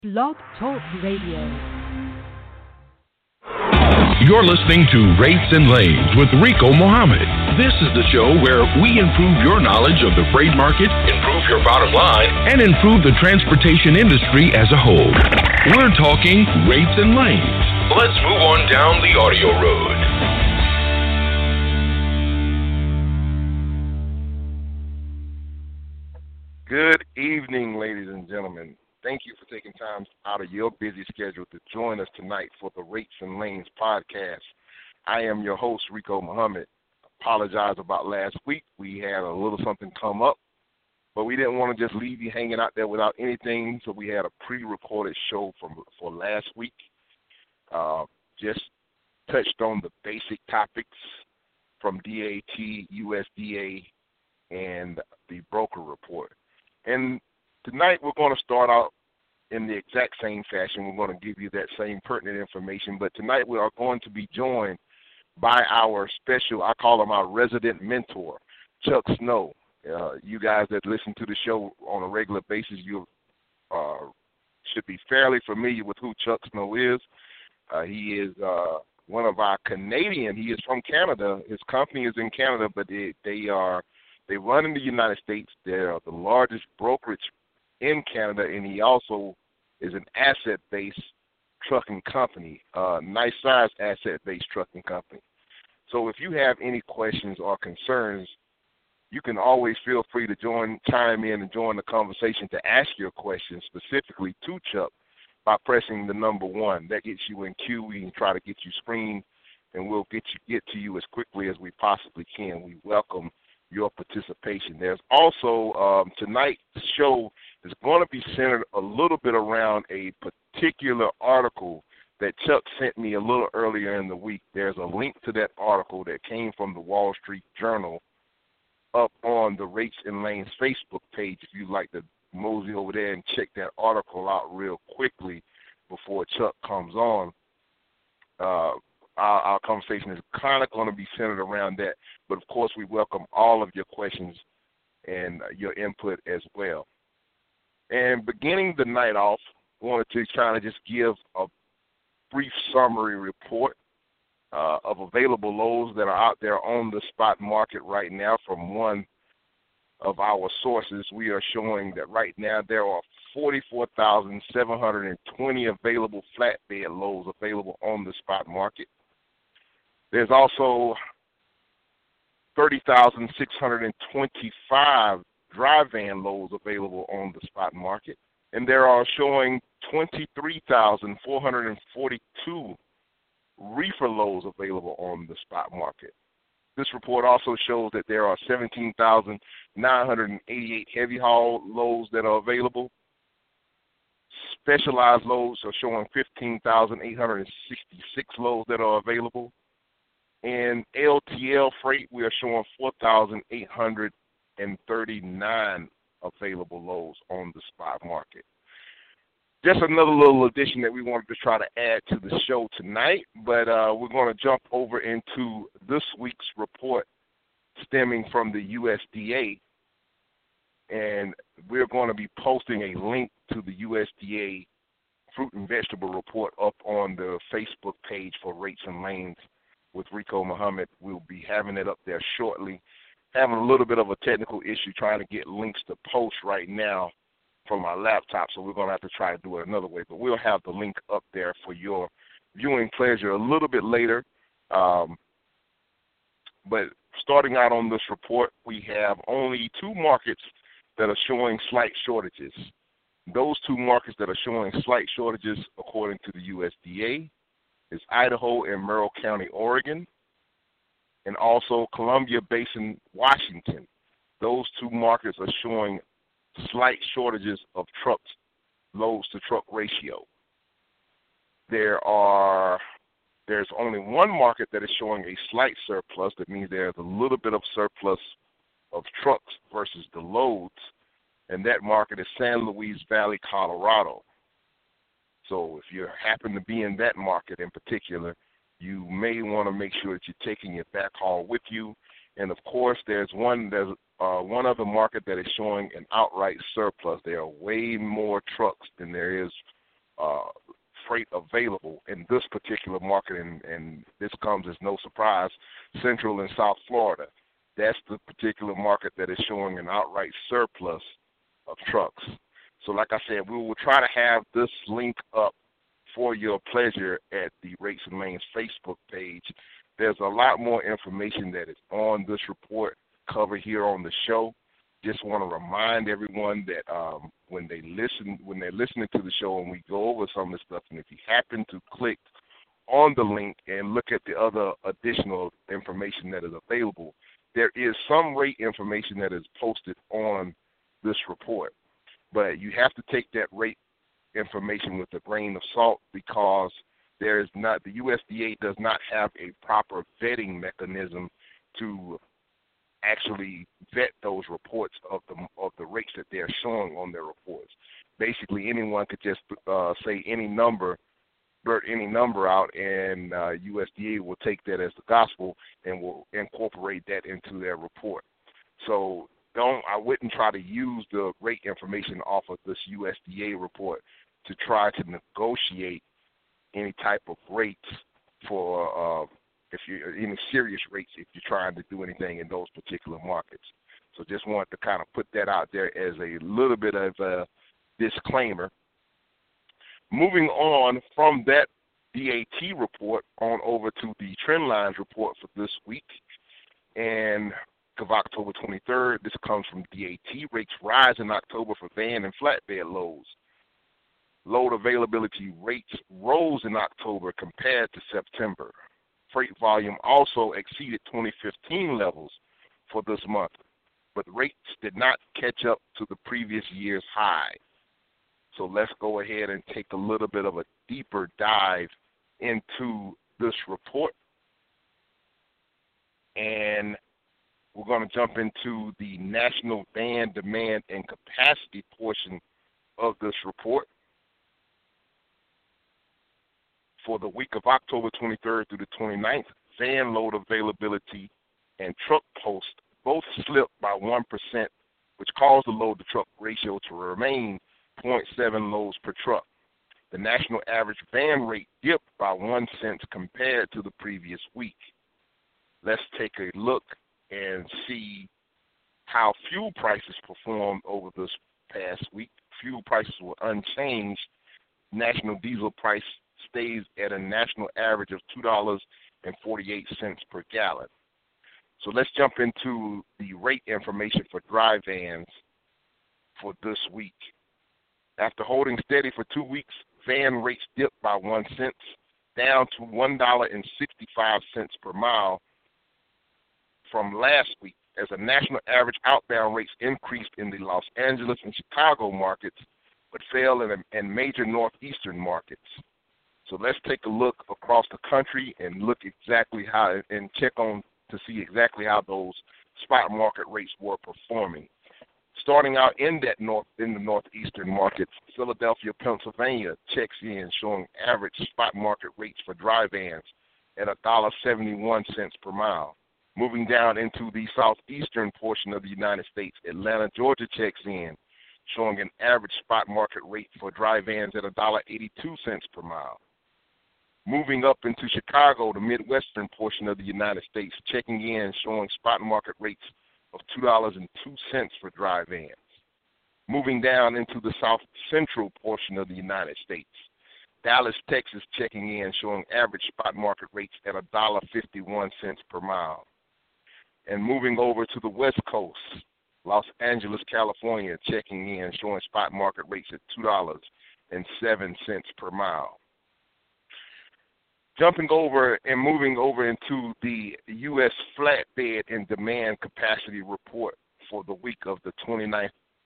Blog Talk Radio. You're listening to Rates and Lanes with Rico Mohammed. This is the show where we improve your knowledge of the freight market, improve your bottom line, and improve the transportation industry as a whole. We're talking rates and lanes. Let's move on down the audio road. Good evening, ladies and gentlemen. Thank you for taking time out of your busy schedule to join us tonight for the Rates and Lanes podcast. I am your host, Rico Mohammed. Apologize about last week. We had a little something come up, but we didn't want to just leave you hanging out there without anything, so we had a pre-recorded show for last week. Just touched on the basic topics from DAT, USDA, and the broker report. And tonight we're going to start out in the exact same fashion. We're going to give you that same pertinent information, but tonight we are going to be joined by our special, I call him our resident mentor, Chuck Snow. You guys that listen to the show on a regular basis, you should be fairly familiar with who Chuck Snow is. He is one of our Canadian. He is from Canada. His company is in Canada, but they run in the United States. They are the largest brokerage in Canada, and he also is an asset-based trucking company, nice-sized asset-based trucking company. So if you have any questions or concerns, you can always feel free to chime in and join the conversation to ask your questions specifically to Chuck by pressing the number 1. That gets you in queue. We can try to get you screened, and we'll get to you as quickly as we possibly can. We welcome your participation. There's also tonight's show is going to be centered a little bit around a particular article that Chuck sent me a little earlier in the week. There's a link to that article that came from the Wall Street Journal up on the Rates and Lanes Facebook page if you'd like to mosey over there and check that article out real quickly before Chuck comes on. Our conversation is kind of going to be centered around that. But, of course, we welcome all of your questions and your input as well. And beginning the night off, I wanted to kind of just give a brief summary report of available loads that are out there on the spot market right now. From one of our sources, we are showing that right now there are 44,720 available flatbed loads available on the spot market. There's also 30,625 dry van loads available on the spot market, and there are showing 23,442 reefer loads available on the spot market. This report also shows that there are 17,988 heavy haul loads that are available. Specialized loads are showing 15,866 loads that are available. And LTL freight, we are showing 4,839 available loads on the spot market. Just another little addition that we wanted to try to add to the show tonight, but we're going to jump over into this week's report stemming from the USDA, and we're going to be posting a link to the USDA fruit and vegetable report up on the Facebook page for Rates and Lanes with Rico Mohammed. We'll be having it up there shortly. Having a little bit of a technical issue trying to get links to post right now from our laptop, so we're going to have to try to do it another way. But we'll have the link up there for your viewing pleasure a little bit later. But starting out on this report, we have only 2 markets that are showing slight shortages. Those 2 markets that are showing slight shortages, according to the USDA, is Idaho and Merrill County, Oregon, and also Columbia Basin, Washington. Those 2 markets are showing slight shortages of trucks, loads to truck ratio. There's only one market that is showing a slight surplus. That means there's a little bit of surplus of trucks versus the loads, and that market is San Luis Valley, Colorado. So if you happen to be in that market in particular, you may want to make sure that you're taking your backhaul with you. And, of course, there's one other market that is showing an outright surplus. There are way more trucks than there is freight available in this particular market, and this comes as no surprise, Central and South Florida. That's the particular market that is showing an outright surplus of trucks. So like I said, we will try to have this link up for your pleasure at the Rates and Lanes Facebook page. There's a lot more information that is on this report covered here on the show. Just want to remind everyone that when they're listening to the show and we go over some of the stuff, and if you happen to click on the link and look at the other additional information that is available, there is some rate information that is posted on this report. But you have to take that rate information with a grain of salt, because the USDA does not have a proper vetting mechanism to actually vet those reports of the rates that they're showing on their reports. Basically, anyone could just say any number, blurt any number out, and USDA will take that as the gospel and will incorporate that into their report. So I wouldn't try to use the rate information off of this USDA report to try to negotiate any type of rates for any serious rates if you're trying to do anything in those particular markets. So just wanted to kind of put that out there as a little bit of a disclaimer. Moving on from that DAT report on over to the Trendlines report for this week, and of October 23rd, this comes from DAT. Rates rise in October for van and flatbed loads. Load availability rates rose in October compared to September. Freight volume also exceeded 2015 levels for this month, but rates did not catch up to the previous year's high. So let's go ahead and take a little bit of a deeper dive into this report. And we're going to jump into the national van demand and capacity portion of this report. For the week of October 23rd through the 29th, van load availability and truck post both slipped by 1%, which caused the load-to-truck ratio to remain 0.7 loads per truck. The national average van rate dipped by 1 cent compared to the previous week. Let's take a look and see how fuel prices performed over this past week. Fuel prices were unchanged. National diesel price stays at a national average of $2.48 per gallon. So let's jump into the rate information for dry vans for this week. After holding steady for 2 weeks, van rates dipped by 1 cent, down to $1.65 per mile from last week, as a national average outbound rates increased in the Los Angeles and Chicago markets, but fell in major northeastern markets. So let's take a look across the country and look exactly how and check on to see exactly how those spot market rates were performing. Starting out in the northeastern markets, Philadelphia, Pennsylvania checks in, showing average spot market rates for dry vans at $1.71 per mile. Moving down into the southeastern portion of the United States, Atlanta, Georgia checks in, showing an average spot market rate for dry vans at $1.82 per mile. Moving up into Chicago, the midwestern portion of the United States, checking in, showing spot market rates of $2.02 for dry vans. Moving down into the south central portion of the United States, Dallas, Texas, checking in, showing average spot market rates at $1.51 per mile. And moving over to the West Coast, Los Angeles, California, checking in, showing spot market rates at $2.07 per mile. Jumping over and moving over into the U.S. flatbed and demand capacity report for the week of the 23rd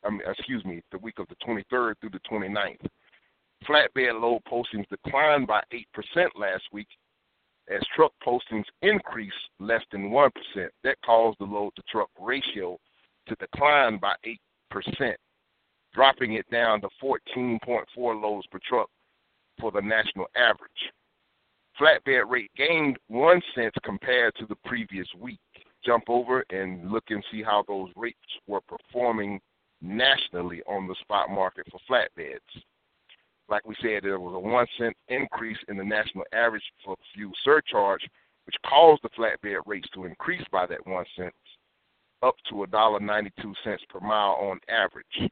through the 29th. Flatbed load postings declined by 8% last week, as truck postings increased less than 1%. That caused the load-to-truck ratio to decline by 8%, dropping it down to 14.4 loads per truck for the national average. Flatbed rate gained 1 cent compared to the previous week. Jump over and look and see how those rates were performing nationally on the spot market for flatbeds. Like we said, there was a 1 cent increase in the national average for fuel surcharge, which caused the flatbed rates to increase by that 1 cent up to $1.92 per mile on average.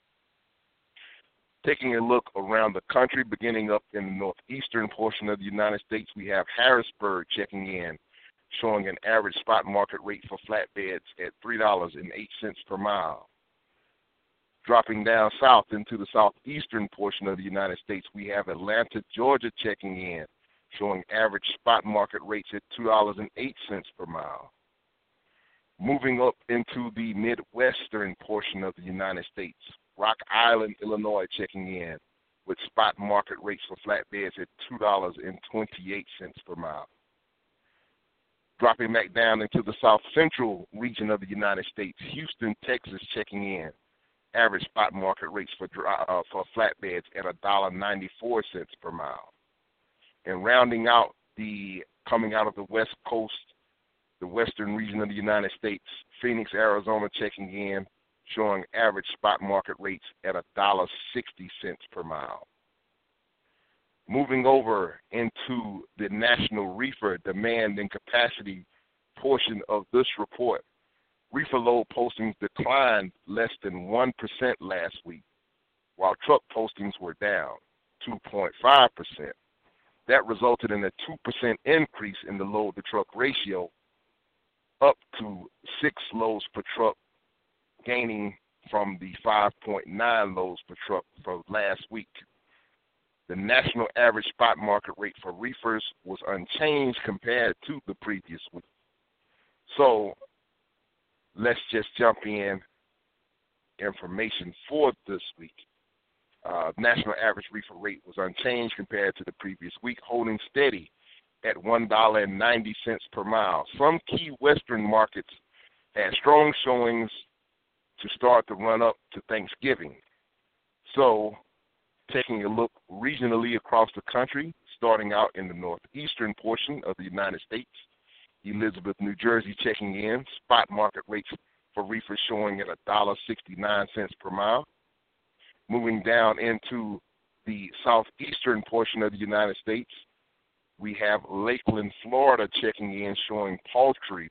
Taking a look around the country, beginning up in the northeastern portion of the United States, we have Harrisburg checking in, showing an average spot market rate for flatbeds at $3.08 per mile. Dropping down south into the southeastern portion of the United States, we have Atlanta, Georgia checking in, showing average spot market rates at $2.08 per mile. Moving up into the midwestern portion of the United States, Rock Island, Illinois checking in with spot market rates for flatbeds at $2.28 per mile. Dropping back down into the south central region of the United States, Houston, Texas checking in. Average spot market rates for flatbeds at $1.94 per mile. And rounding out coming out of the West Coast, the western region of the United States, Phoenix, Arizona checking in, showing average spot market rates at $1.60 per mile. Moving over into the national reefer demand and capacity portion of this report, reefer load postings declined less than 1% last week, while truck postings were down 2.5%. That resulted in a 2% increase in the load-to-truck ratio, up to 6 loads per truck, gaining from the 5.9 loads per truck for last week. The national average spot market rate for reefers was unchanged compared to the previous week. So let's just jump in information for this week. National average reefer rate was unchanged compared to the previous week, holding steady at $1.90 per mile. Some key western markets had strong showings to start the run up to Thanksgiving. So taking a look regionally across the country, starting out in the northeastern portion of the United States, Elizabeth, New Jersey checking in, spot market rates for reefers showing at $1.69 per mile. Moving down into the southeastern portion of the United States, we have Lakeland, Florida checking in, showing paltry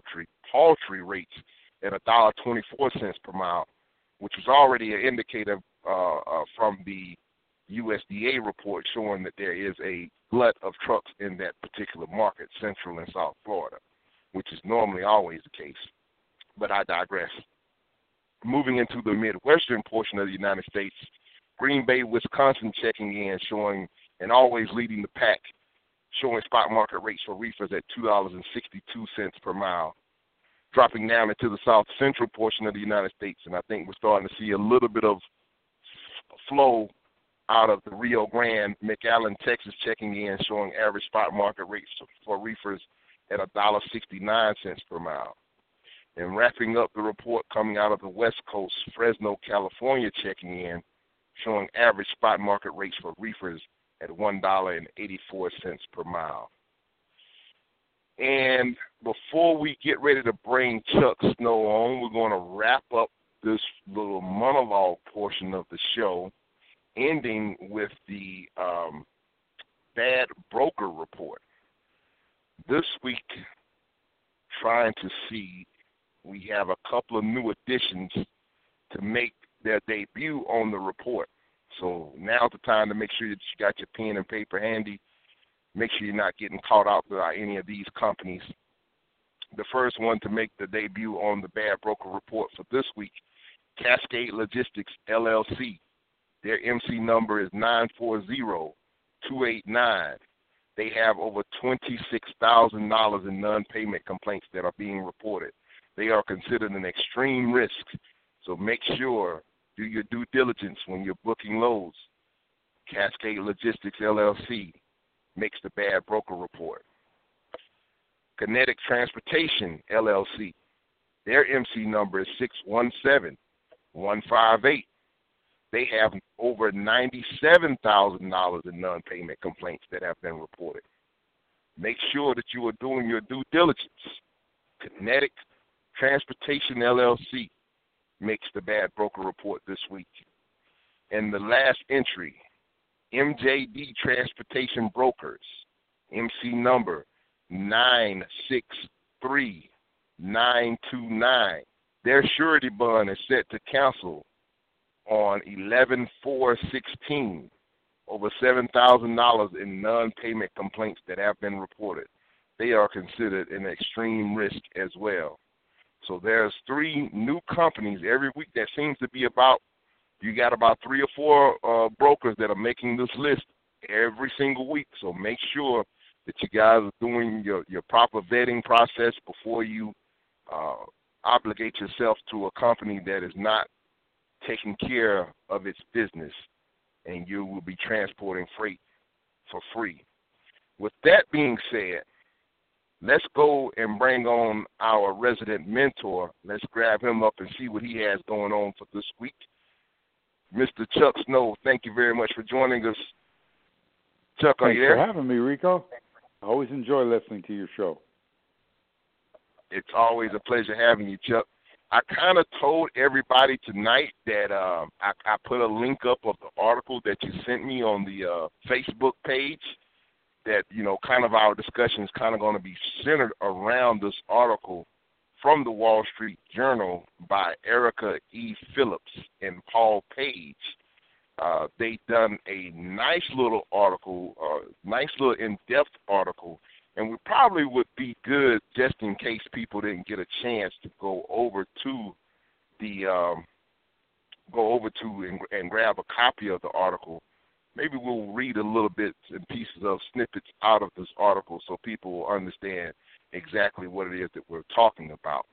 rates at $1.24 per mile, which was already an indicator from the USDA report showing that there is a glut of trucks in that particular market, Central and South Florida, which is normally always the case. But I digress. Moving into the midwestern portion of the United States, Green Bay, Wisconsin checking in, showing and always leading the pack, showing spot market rates for reefers at $2.62 per mile. Dropping down into the south central portion of the United States, and I think we're starting to see a little bit of flow out of the Rio Grande, McAllen, Texas checking in, showing average spot market rates for reefers at $1.69 per mile. And wrapping up the report coming out of the West Coast, Fresno, California checking in, showing average spot market rates for reefers at $1.84 per mile. And before we get ready to bring Chuck Snow on, we're going to wrap up this little monologue portion of the show, ending with the bad broker report. This week, trying to see, we have a couple of new additions to make their debut on the report. So now's the time to make sure that you got your pen and paper handy. Make sure you're not getting caught out by any of these companies. The first one to make the debut on the bad broker report for this week, Cascade Logistics, LLC. Their MC number is 940289. They have over $26,000 in non-payment complaints that are being reported. They are considered an extreme risk, so make sure, do your due diligence when you're booking loads. Cascade Logistics, LLC makes the bad broker report. Kinetic Transportation, LLC. Their MC number is 617158. They have over $97,000 in non-payment complaints that have been reported. Make sure that you are doing your due diligence. Kinetic Transportation, LLC makes the bad broker report this week. And the last entry, MJD Transportation Brokers, MC number 963929. Their surety bond is set to cancel on 11/4/16. Over $7,000 in non-payment complaints that have been reported. They are considered an extreme risk as well. So there's 3 new companies every week that seems to be about, you got about 3 or 4 brokers that are making this list every single week. So make sure that you guys are doing your proper vetting process before you obligate yourself to a company that is not taking care of its business, and you will be transporting freight for free. With that being said, let's go and bring on our resident mentor. Let's grab him up and see what he has going on for this week. Mr. Chuck Snow, thank you very much for joining us. Chuck, are you there? Thanks for having me, Rico. I always enjoy listening to your show. It's always a pleasure having you, Chuck. I kind of told everybody tonight that I put a link up of the article that you sent me on the Facebook page, that, kind of our discussion is kind of going to be centered around this article from the Wall Street Journal by Erica E. Phillips and Paul Page. They done a nice little article, nice little in-depth article, and we probably would be good just in case people didn't get a chance to go over to and grab a copy of the article. Maybe we'll read a little bits and pieces of snippets out of this article so people will understand exactly what it is that we're talking about.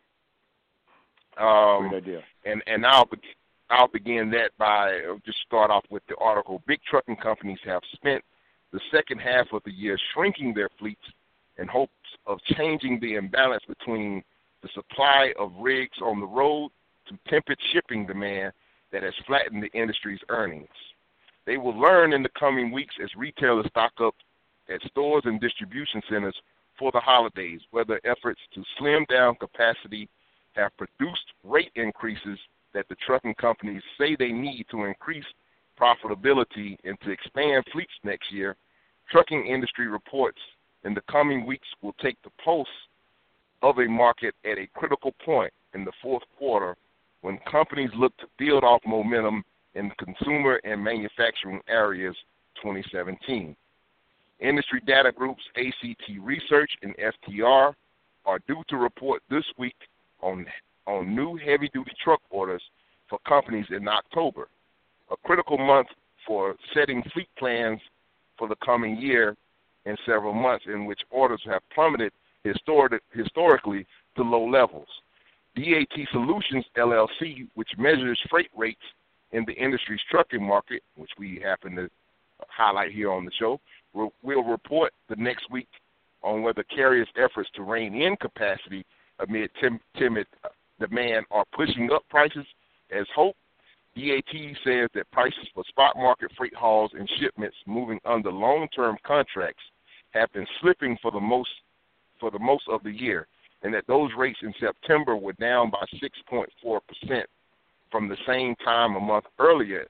Great idea. And I'll begin that by just start off with the article. Big trucking companies have spent the second half of the year shrinking their fleets in hopes of changing the imbalance between the supply of rigs on the road to tepid shipping demand that has flattened the industry's earnings. They will learn in the coming weeks as retailers stock up at stores and distribution centers for the holidays whether efforts to slim down capacity have produced rate increases that the trucking companies say they need to increase profitability and to expand fleets next year. Trucking industry reports in the coming weeks will take the pulse of a market at a critical point in the fourth quarter when companies look to build off momentum in the consumer and manufacturing areas 2017. Industry data groups ACT Research and FTR are due to report this week on new heavy-duty truck orders for companies in October, a critical month for setting fleet plans for the coming year in several months in which orders have plummeted historically to low levels. DAT Solutions, LLC, which measures freight rates in the industry's trucking market, which we happen to highlight here on the show, will report the next week on whether carriers' efforts to rein in capacity amid timid demand are pushing up prices as hoped. DAT says that prices for spot market freight hauls and shipments moving under long-term contracts have been slipping for the most of the year, and that those rates in September were down by 6.4% from the same time a month earlier.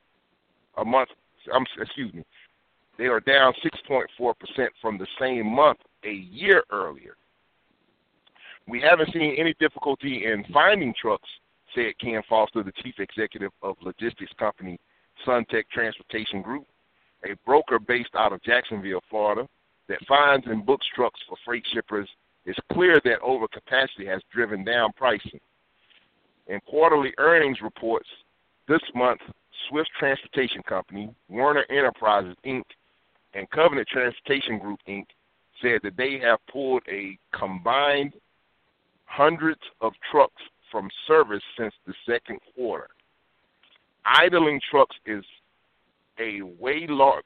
They are down 6.4% from the same month a year earlier. We haven't seen any difficulty in finding trucks, said Ken Foster, the chief executive of logistics company Suntech Transportation Group, a broker based out of Jacksonville, Florida, that finds and books trucks for freight shippers. It's clear that overcapacity has driven down pricing. In quarterly earnings reports this month, Swift Transportation Company, Werner Enterprises, Inc., and Covenant Transportation Group, Inc., said that they have pulled a combined hundreds of trucks from service since the second quarter. Idling trucks is a way large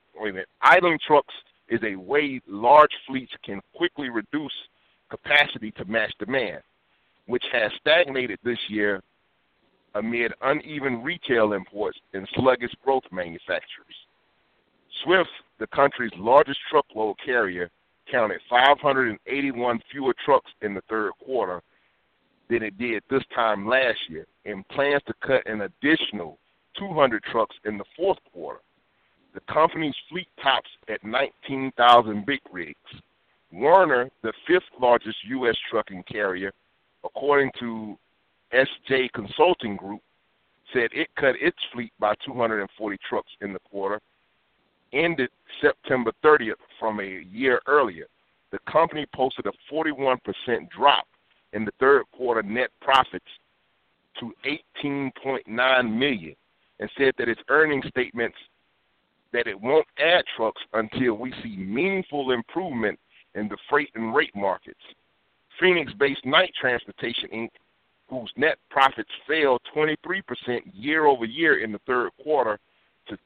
fleets can quickly reduce capacity to match demand, which has stagnated this year amid uneven retail imports and sluggish growth manufacturers. Swift, the country's largest truckload carrier, counted 581 fewer trucks in the third quarter than it did this time last year and plans to cut an additional 200 trucks in the fourth quarter. The company's fleet tops at 19,000 big rigs. Werner, the fifth largest U.S. trucking carrier, according to SJ Consulting Group, said it cut its fleet by 240 trucks in the quarter, ended September 30th from a year earlier. The company posted a 41% drop in the third quarter net profits to $18.9 million and said that its earnings statements that it won't add trucks until we see meaningful improvement in the freight and rate markets. Phoenix-based Knight Transportation, Inc., whose net profits fell 23% year over year in the third quarter to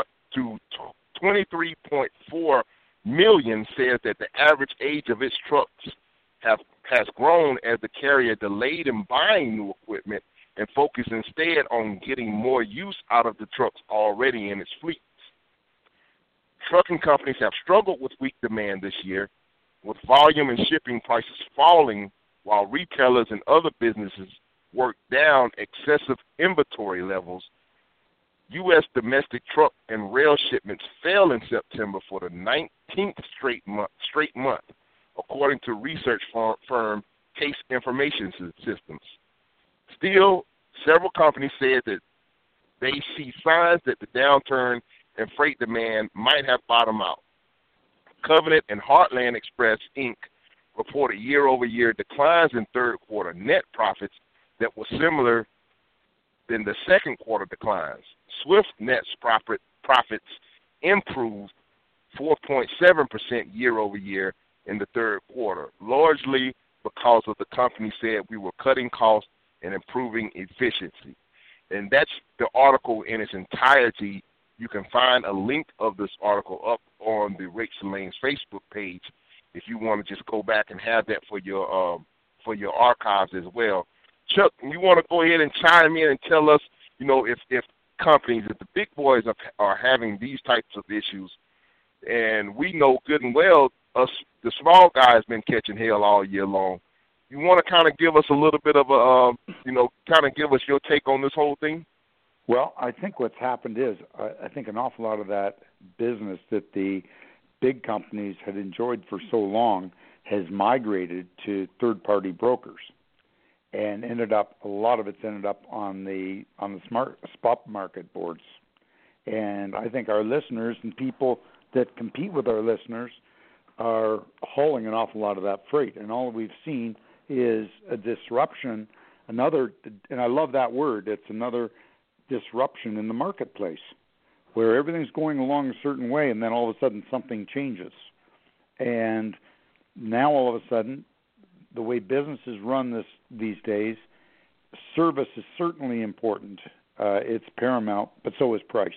$23.4 million, says that the average age of its trucks has grown as the carrier delayed in buying new equipment and focused instead on getting more use out of the trucks already in its fleets. Trucking companies have struggled with weak demand this year, with volume and shipping prices falling while retailers and other businesses work down excessive inventory levels. U.S. domestic truck and rail shipments fell in September for the 19th straight month, according to research firm Case Information Systems. Still, several companies said that they see signs that the downturn in freight demand might have bottomed out. Covenant and Heartland Express, Inc. reported year-over-year declines in third quarter net profits that were similar than the second quarter declines. Swift net profits improved 4.7% year-over-year in the third quarter, largely because of the company said we were cutting costs and improving efficiency. And that's the article in its entirety. You can find a link of this article up on the Rates and Lanes Facebook page if you want to just go back and have that for your archives as well. Chuck, you want to go ahead and chime in and tell us, if companies, if the big boys are having these types of issues, and we know good and well us, the small guys, been catching hell all year long. You want to kind of give us a little bit of kind of give us your take on this whole thing? Well, I think what's happened is I think an awful lot of that business that the big companies had enjoyed for so long has migrated to third-party brokers, and a lot of it's ended up on the smart spot market boards. And I think our listeners and people that compete with our listeners are hauling an awful lot of that freight, and all we've seen is a disruption. And I love that word. It's another disruption in the marketplace where everything's going along a certain way, and then all of a sudden something changes. And now all of a sudden, the way businesses run these days, service is certainly important. It's paramount, but so is price.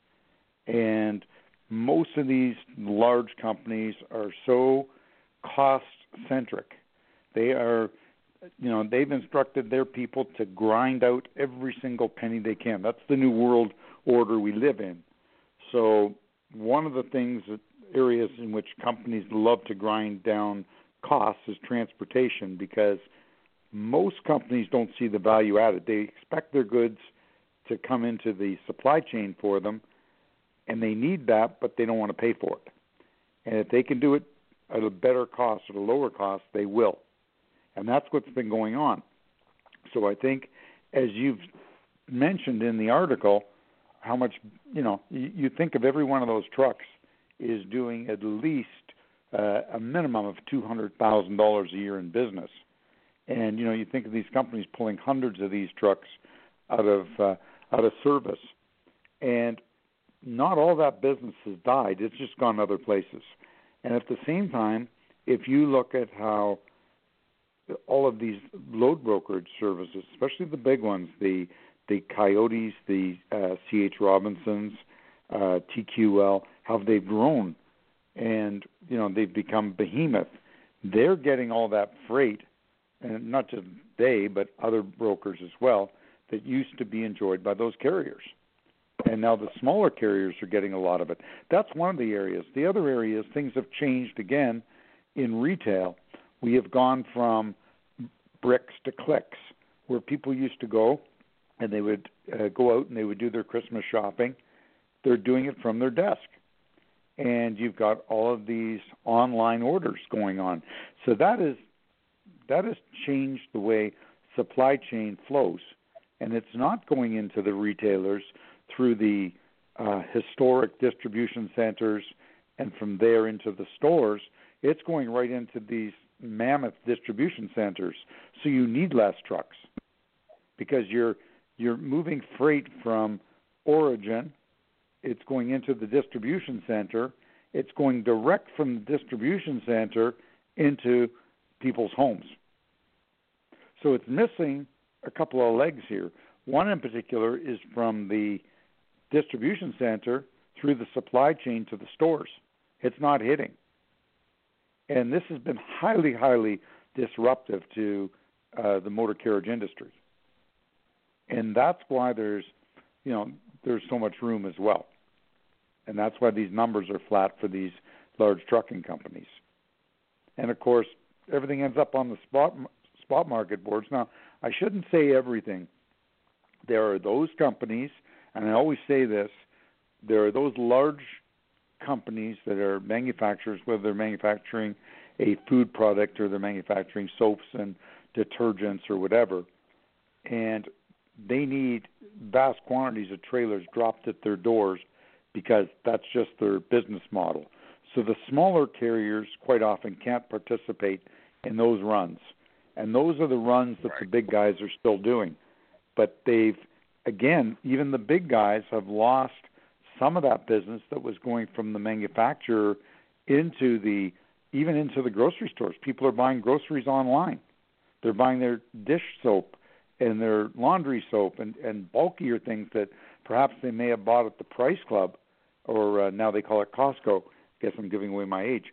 And most of these large companies are so cost-centric. They are, they've instructed their people to grind out every single penny they can. That's the new world order we live in. So one of the areas in which companies love to grind down costs is transportation, because most companies don't see the value added. They expect their goods to come into the supply chain for them, and they need that, but they don't want to pay for it. And if they can do it at a better cost, at a lower cost, they will. And that's what's been going on. So I think, as you've mentioned in the article, how much, you think of every one of those trucks is doing at least a minimum of $200,000 a year in business. And, you think of these companies pulling hundreds of these trucks out of service. And not all that business has died. It's just gone other places. And at the same time, if you look at how all of these load brokerage services, especially the big ones, the Coyotes, the C.H. Robinsons, TQL, how they've grown, and they've become behemoth. They're getting all that freight, and not just they, but other brokers as well, that used to be enjoyed by those carriers. And now the smaller carriers are getting a lot of it. That's one of the areas. The other area is things have changed again in retail. We have gone from bricks to clicks, where people used to go and they would go out and they would do their Christmas shopping, they're doing it from their desk. And you've got all of these online orders going on. So that has changed the way supply chain flows. And it's not going into the retailers through the historic distribution centers and from there into the stores. It's going right into these mammoth distribution centers. So you need less trucks because you're moving freight from origin. It's going into the distribution center. It's going direct from the distribution center into people's homes. So it's missing a couple of legs here. One in particular is from the distribution center through the supply chain to the stores. It's not hitting. And this has been highly, highly disruptive to the motor carriage industry. And that's why there's so much room as well. And that's why these numbers are flat for these large trucking companies. And, of course, everything ends up on the spot market boards. Now, I shouldn't say everything. There are those companies, and I always say this, there are those large companies that are manufacturers, whether they're manufacturing a food product or they're manufacturing soaps and detergents or whatever, and they need vast quantities of trailers dropped at their doors because that's just their business model. So the smaller carriers quite often can't participate in those runs. And those are the runs that the big guys are still doing. But even the big guys have lost some of that business that was going from the manufacturer into the grocery stores. People are buying groceries online. They're buying their dish soap and their laundry soap and bulkier things that perhaps they may have bought at the Price Club, or now they call it Costco. I guess I'm giving away my age.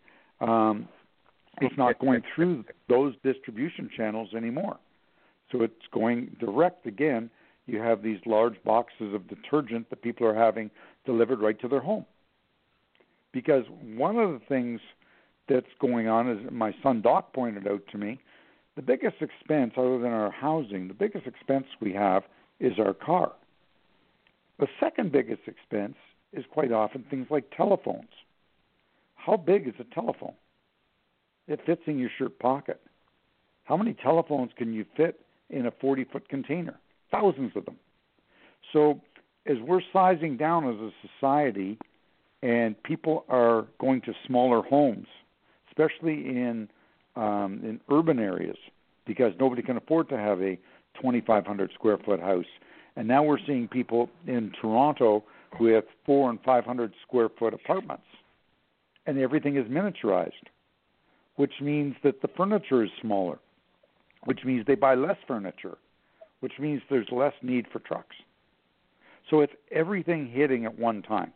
It's not going through those distribution channels anymore. So it's going direct again. You have these large boxes of detergent that people are having delivered right to their home. Because one of the things that's going on, as my son Doc pointed out to me, the biggest expense other than our housing, the biggest expense we have is our car. The second biggest expense is quite often things like telephones. How big is a telephone? It fits in your shirt pocket. How many telephones can you fit in a 40-foot container? Thousands of them. So as we're sizing down as a society and people are going to smaller homes, especially in urban areas, because nobody can afford to have a 2,500 square foot house. And now we're seeing people in Toronto with 400 and 500 square foot apartments, and everything is miniaturized, which means that the furniture is smaller, which means they buy less furniture, which means there's less need for trucks. So it's everything hitting at one time.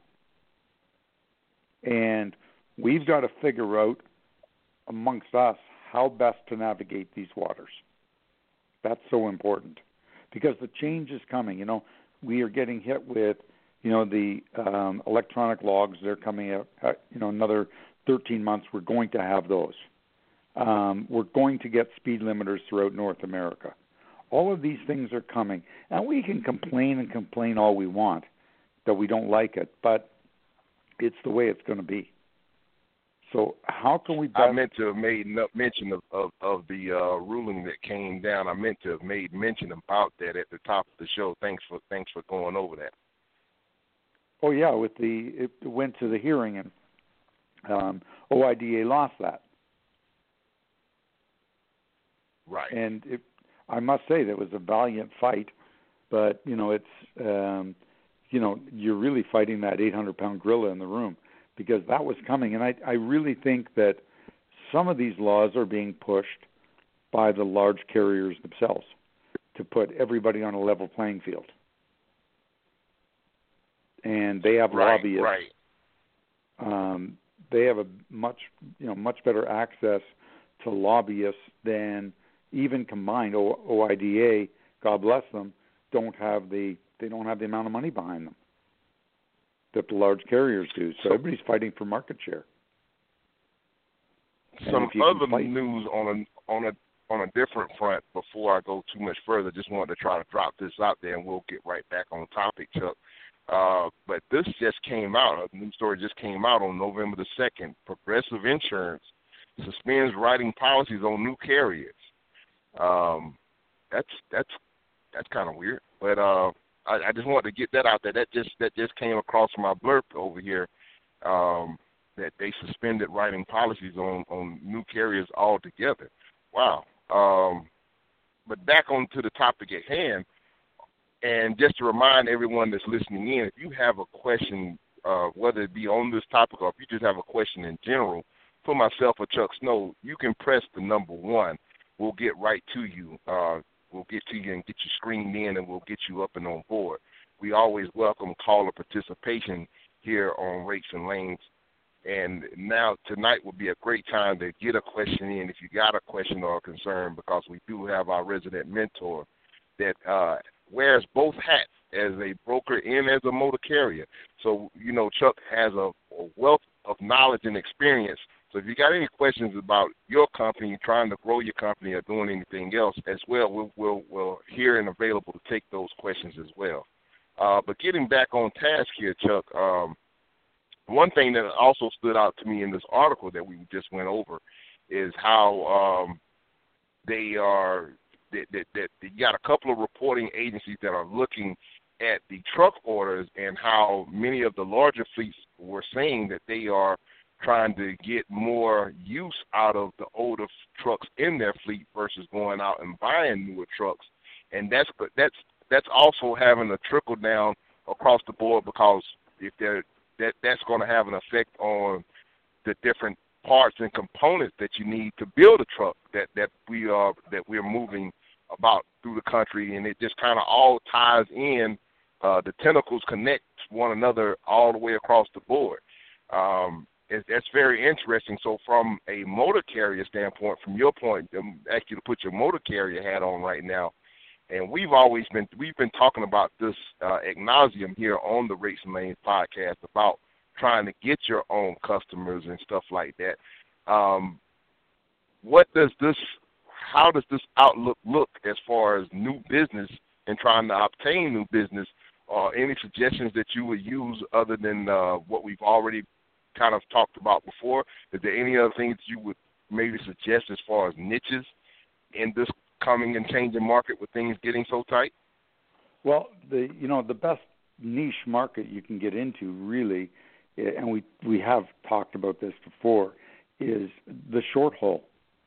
And we've got to figure out amongst us how best to navigate these waters. That's so important because the change is coming. We are getting hit with, the electronic logs. They're coming out, another 13 months. We're going to have those. We're going to get speed limiters throughout North America. All of these things are coming. And we can complain all we want that we don't like it, but it's the way it's going to be. So how can we best... I meant to have made mention of the ruling that came down. I meant to have made mention about that at the top of the show. Thanks for going over that. Oh, yeah, it went to the hearing, and OIDA lost that. Right. And I must say that was a valiant fight, but, it's, you're really fighting that 800-pound gorilla in the room because that was coming. And I really think that some of these laws are being pushed by the large carriers themselves to put everybody on a level playing field. And they have lobbyists. Right. They have a much better access to lobbyists than even combined OIDA, God bless them, don't have the amount of money behind them that the large carriers do. So everybody's fighting for market share. Some other news on a different front before I go too much further. Just wanted to try to drop this out there, and we'll get right back on topic, Chuck. But this just came out. A new story just came out on November the 2nd. Progressive Insurance suspends writing policies on new carriers. That's kind of weird. But I just wanted to get that out there. That just came across my blurb over here. That they suspended writing policies on new carriers altogether. Wow. But back on to the topic at hand, and just to remind everyone that's listening in, if you have a question, whether it be on this topic or if you just have a question in general, for myself or Chuck Snow, you can press the number 1. We'll get right to you. We'll get to you and get you screened in, and we'll get you up and on board. We always welcome caller participation here on Rates and Lanes. And now tonight would be a great time to get a question in if you got a question or a concern, because we do have our resident mentor that wears both hats as a broker and as a motor carrier. So, you know, Chuck has a wealth of knowledge and experience. So if you got any questions about your company, trying to grow your company or doing anything else as well, we're here and available to take those questions as well. But getting back on task here, Chuck, one thing that also stood out to me in this article that we just went over is how you got a couple of reporting agencies that are looking at the truck orders and how many of the larger fleets were saying that they are trying to get more use out of the older trucks in their fleet versus going out and buying newer trucks. And that's also having a trickle down across the board, because if that's going to have an effect on the different parts and components that you need to build a truck that we're moving about through the country, and it just kind of all ties in. The tentacles connect one another all the way across the board. That's very interesting. So from a motor carrier standpoint, from your point, ask you to put your motor carrier hat on right now. And we've been talking about this ad nauseum here on the Rates and Lanes podcast about trying to get your own customers and stuff like that. How does this outlook look as far as new business and trying to obtain new business? Any suggestions that you would use other than what we've already kind of talked about before? Is there any other things you would maybe suggest as far as niches in this coming and changing market with things getting so tight? Well, the best niche market you can get into, really, and we have talked about this before, is the short haul.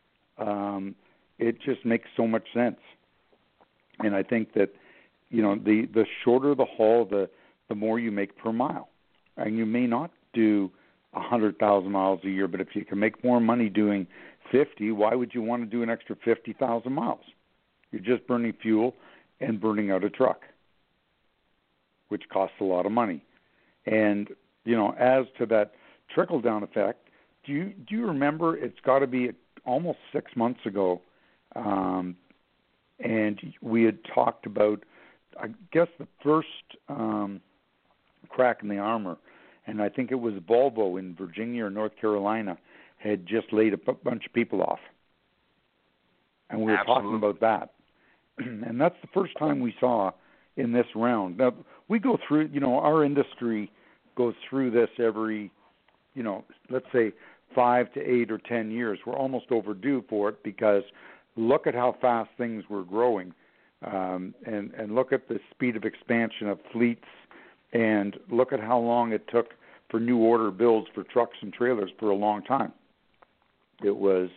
It just makes so much sense, and I think that the shorter the haul, the more you make per mile, and you may not do 100,000 miles a year, but if you can make more money doing 50, why would you want to do an extra 50,000 miles? You're just burning fuel and burning out a truck, which costs a lot of money. And, as to that trickle-down effect, do you remember, it's got to be almost 6 months ago, and we had talked about, I guess, the first crack in the armor, and I think it was Volvo in Virginia or North Carolina had just laid a bunch of people off. And we were talking about that. And that's the first time we saw in this round. Now, we go through, our industry goes through this every, let's say 5 to 8 or 10 years. We're almost overdue for it, because look at how fast things were growing, and look at the speed of expansion of fleets, and look at how long it took for new order builds for trucks and trailers for a long time. It was,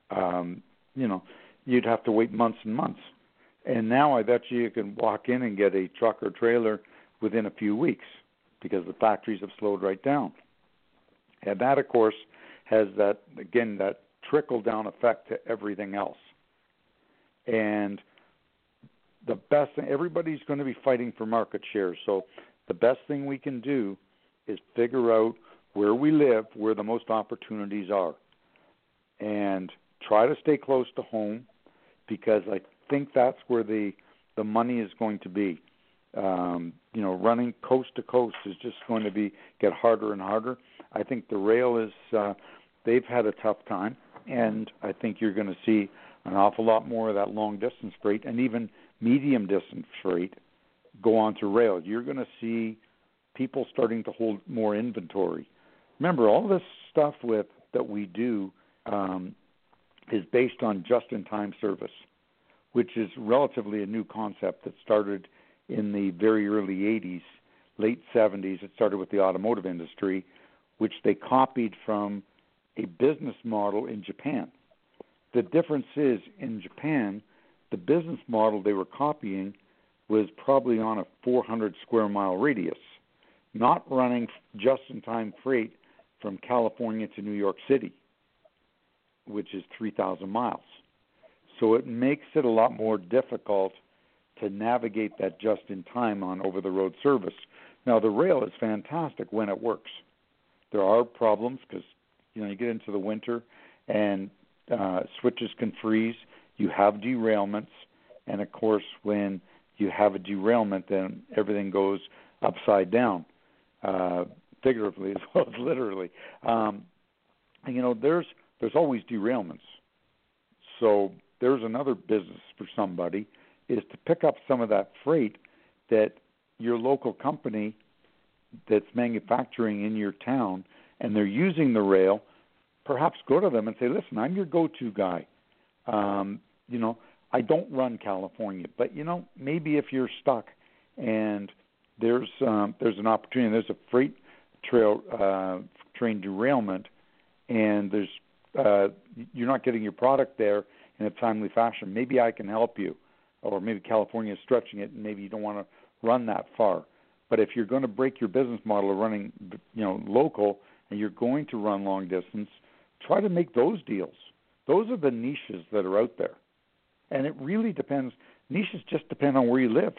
you'd have to wait months and months. And now I bet you can walk in and get a truck or trailer within a few weeks, because the factories have slowed right down. And that, of course, has that trickle-down effect to everything else. And the best thing, everybody's going to be fighting for market share. So the best thing we can do is figure out where we live, where the most opportunities are, and try to stay close to home, because I think that's where the money is going to be. Running coast to coast is just going to get harder and harder. I think the rail is they've had a tough time, and I think you're going to see an awful lot more of that long distance freight and even medium distance freight go on to rail. You're going to see people starting to hold more inventory. Remember, all this stuff that we do is based on just-in-time service, which is relatively a new concept that started in the very early 80s, late 70s. It started with the automotive industry, which they copied from a business model in Japan. The difference is, in Japan, the business model they were copying was probably on a 400 square mile radius, not running just-in-time freight from California to New York City, which is 3,000 miles. So it makes it a lot more difficult to navigate that just-in-time on over-the-road service. Now, the rail is fantastic when it works. There are problems because, you get into the winter and switches can freeze. You have derailments. And, of course, when you have a derailment, then everything goes upside down, figuratively as well as literally. And, there's always derailments. So there's another business for somebody is to pick up some of that freight that your local company that's manufacturing in your town and they're using the rail, perhaps go to them and say, listen, I'm your go-to guy. I don't run California, but, maybe if you're stuck and there's an opportunity, there's a freight train derailment and you're not getting your product there in a timely fashion, maybe I can help you. Or maybe California is stretching it and maybe you don't want to run that far. But if you're going to break your business model of running, local and you're going to run long distance, try to make those deals. Those are the niches that are out there. And it really depends. Niches just depend on where you live.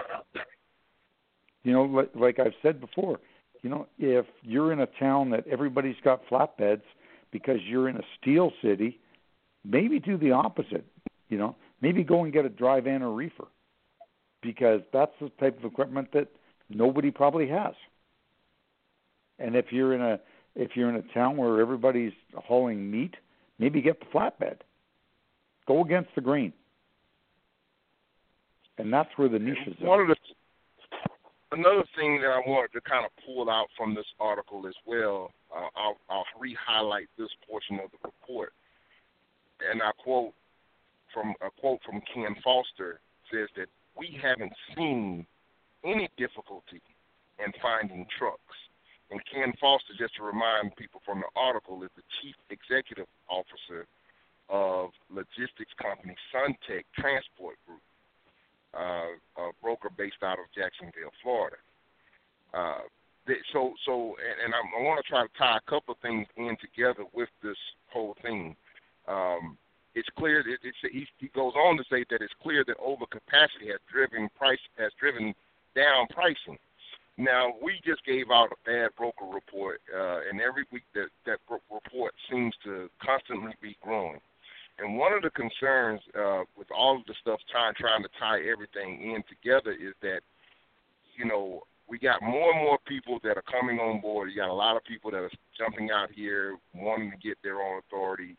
Like I've said before, if you're in a town that everybody's got flatbeds because you're in a steel city, maybe do the opposite, Maybe go and get a dry van or reefer because that's the type of equipment that nobody probably has. And if you're in a town where everybody's hauling meat, maybe get the flatbed. Go against the grain. And that's where the niches are. Another thing that I wanted to kind of pull out from this article as well, I'll re-highlight this portion of the report, and I quote from Ken Foster says that we haven't seen any difficulty in finding trucks. And Ken Foster, just to remind people from the article, is the Chief Executive Officer of logistics company Suntech Transport Group, a broker based out of Jacksonville, Florida. I want to try to tie a couple of things in together with this whole thing. It's clear that he goes on to say that it's clear that overcapacity has driven down pricing. Now, we just gave out a bad broker report, and every week that report seems to constantly be growing. And one of the concerns with all of the stuff trying to tie everything in together is that, we got more and more people that are coming on board. You got a lot of people that are jumping out here wanting to get their own authority.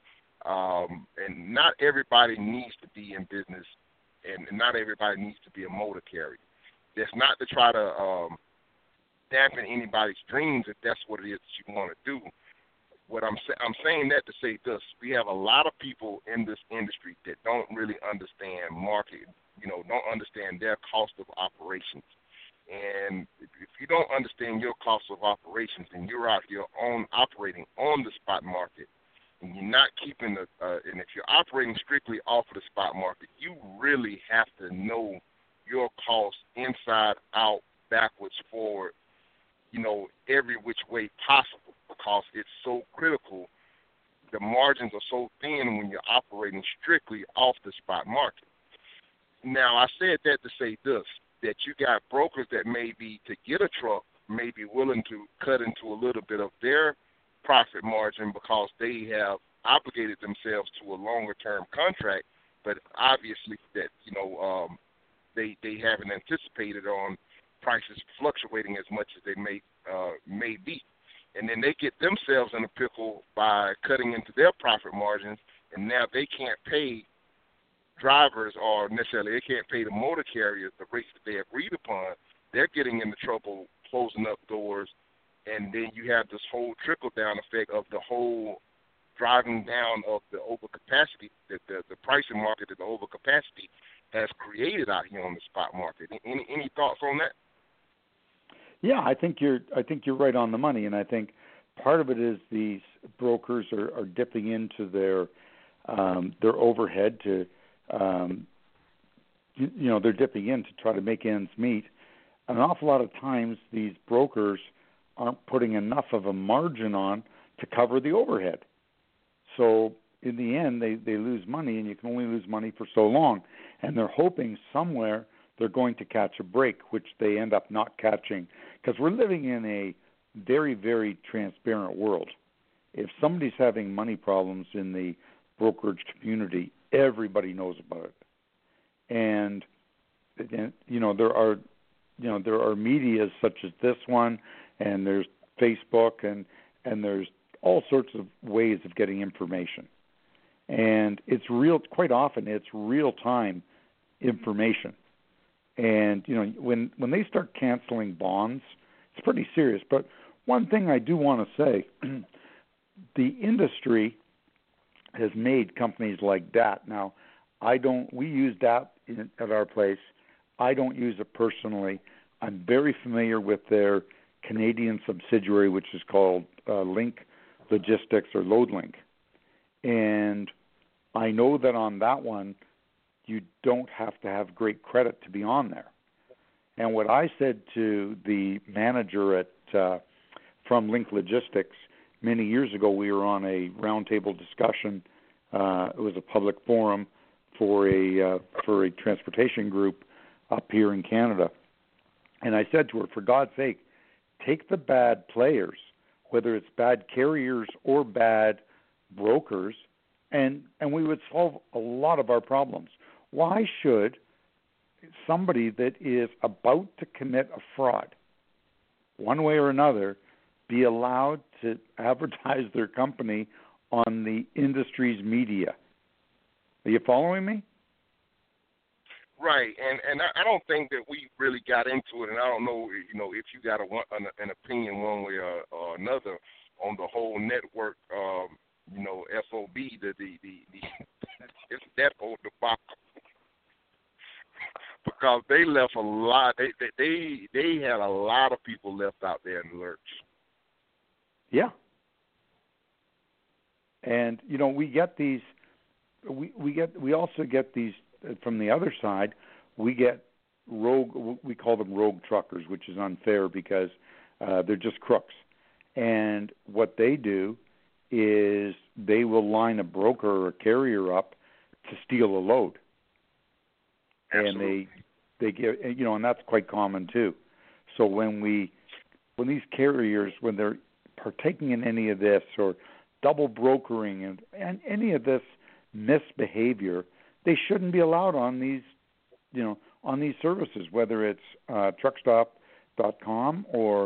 And not everybody needs to be in business, and not everybody needs to be a motor carrier. That's not to try to dampen anybody's dreams if that's what it is that you want to do. What I'm saying that to say this: we have a lot of people in this industry that don't really understand market, don't understand their cost of operations. And if you don't understand your cost of operations, and you're out here operating on the spot market, and you're not keeping and if you're operating strictly off of the spot market, you really have to know your costs inside, out, backwards, forward, every which way possible, because it's so critical. The margins are so thin when you're operating strictly off the spot market. Now, I said that to say this, that you got brokers that may be, to get a truck, may be willing to cut into a little bit of their profit margin because they have obligated themselves to a longer-term contract, but obviously that, they haven't anticipated on prices fluctuating as much as they may be. And then they get themselves in a pickle by cutting into their profit margins, and now they can't pay drivers, or necessarily they can't pay the motor carriers the rates that they agreed upon. They're getting into trouble closing up doors, and then you have this whole trickle-down effect of the whole driving down of the overcapacity, the pricing market that the overcapacity has created out here on the spot market. Any thoughts on that? Yeah, I think you're right on the money, and I think part of it is these brokers are dipping into their overhead to, they're dipping in to try to make ends meet. An awful lot of times these brokers aren't putting enough of a margin on to cover the overhead. So in the end, they lose money, and you can only lose money for so long. And they're hoping somewhere they're going to catch a break, which they end up not catching, because we're living in a very, very transparent world. If somebody's having money problems in the brokerage community, everybody knows about it. And there are medias such as this one, and there's Facebook, and there's all sorts of ways of getting information. And it's quite often it's real-time information. And, when they start canceling bonds, it's pretty serious. But one thing I do want to say, the industry has made companies like DAT. Now, we use DAT at our place. I don't use it personally. I'm very familiar with their Canadian subsidiary, which is called Link Logistics or LoadLink. And I know that on that one, you don't have to have great credit to be on there. And what I said to the manager from Link Logistics many years ago, we were on a roundtable discussion. It was a public forum for a transportation group up here in Canada. And I said to her, for God's sake, take the bad players, whether it's bad carriers or bad brokers, and we would solve a lot of our problems. Why should somebody that is about to commit a fraud, one way or another, be allowed to advertise their company on the industry's media? Are you following me? Right, and I don't think that we really got into it, and I don't know, if you got an opinion one way or another on the whole network, FOB, it's that whole debacle. Because they left a lot, they had a lot of people left out there in the lurch. Yeah. And, we get these, we also get these, from the other side, we get rogue, we call them rogue truckers, which is unfair because they're just crooks. And what they do is they will line a broker or a carrier up to steal a load. Absolutely. And they give, and that's quite common too. So when these carriers, when they're partaking in any of this or double brokering and any of this misbehavior, they shouldn't be allowed on these, on these services, whether it's truckstop.com or